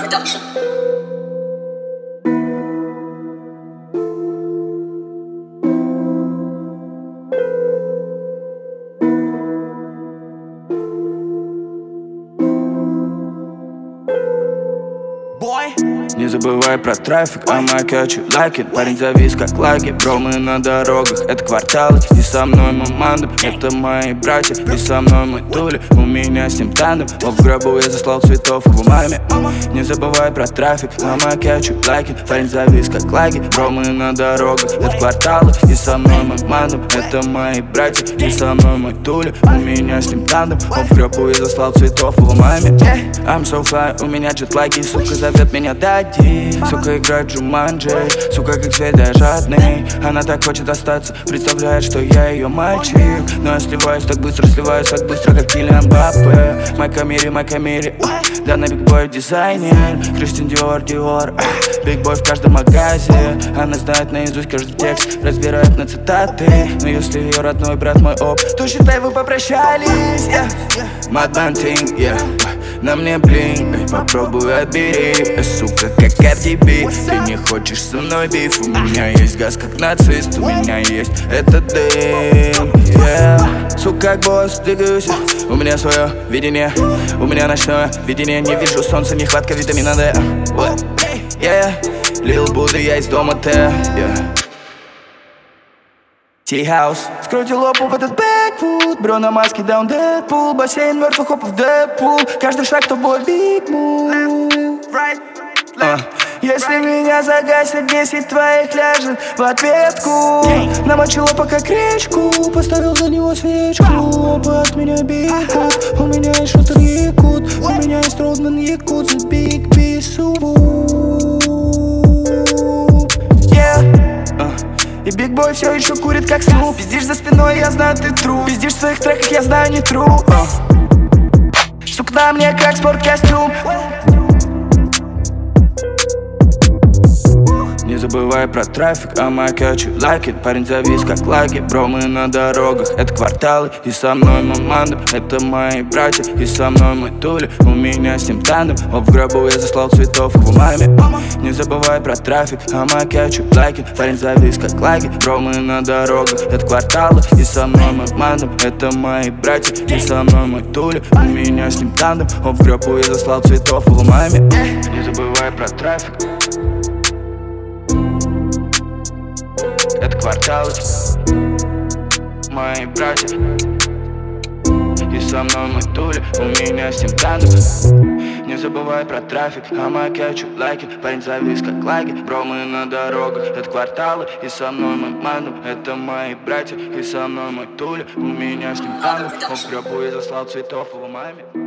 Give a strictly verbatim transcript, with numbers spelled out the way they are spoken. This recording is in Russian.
Production. Не забывай про трафик, а my catch you like it. Парень завис как лаги, бро, мы на дорогах. Это кварталы, и со мной мой мандам. Это мои братья, и со мной мой тули. У меня с ним тандем, но в гробу я заслал цветов его маме. Не забывай про трафик, а my catch you like it. Парень завис как лаги, бро, мы на дорогах. Это кварталы, и со мной мой мандам. Это мои братья, и со мной мой тули. У меня с ним тандем, но в гробу я заслал цветов его маме. I'm so fly, у меня джетлаги, сука зовет меня дади. Сука играет Джуманджи, сука как зверь, да я жадный. Она так хочет остаться, представляет, что я ее мальчик. Но я сливаюсь так быстро, сливаюсь так быстро, как Килиан Мбаппе. Май Камири, Май Камири, да на бигбой дизайнер. Кристиан Диор, Диор, бигбой в каждом магазе. Она знает наизусть каждый текст, разбирает на цитаты. Но если ее родной брат мой оп, то считай вы попрощались. Mad Man Ting, yeah. На мне блин, эй, попробуй отбери, эй, сука, как Cardi B. Ты не хочешь со мной биф, у меня есть газ, как нацист. У меня есть этот дым, yeah. Сука, как босс, двигаюсь, у меня свое видение. У меня ночное видение, не вижу солнца, нехватка витамина D, yeah. Лил Будда, я из дома Т, yeah. Ти-хаус. Скрутил лопу в этот бэквуд, бро на маске даун Дэдпул. Бассейн мертвых хопов Дэдпул. Каждый шаг тобой биг мув. uh. Если меня загасят, десять твоих ляжет в ответку. Намочил лопа как речку, поставил за него свечку. Опа от меня бикут, у меня есть шутер якут. У меня есть Родман якут за биг пису. И Биг Бой все еще курит как снуп. Пиздишь за спиной, я знаю, ты тру. Пиздишь в своих треках, я знаю, не тру. uh. Сука на мне как спорткостюм. Не забывай про трафик, а my catch you like it. Парень завис как лаги, бро, мы на дорогах. Это кварталы, и со мной мой мандам. Это мои братья, и со мной мой тули. У меня с ним тандем, оп, в гробу я заслал цветов его маме. Не забывай про трафик, а my catch you like it. Парень завис как лаги, бро, мы на дорогах. Это кварталы, и со мной мой мандам. Это мои братья, и со мной мой тули. У меня с ним тандем, оп, в гробу я заслал цветов его маме. Не забывай про трафик. Это кварталы, мои братья, и со мной мой тули, у меня с ним тандем. Не забывай про трафик, а my catch you like it. Парень завис как лаги, бро, мы на дорогах. Это кварталы, и со мной мой мандам. Это мои братья, и со мной мой тули, у меня с ним тандем. В гробу я заслал цветов его маме.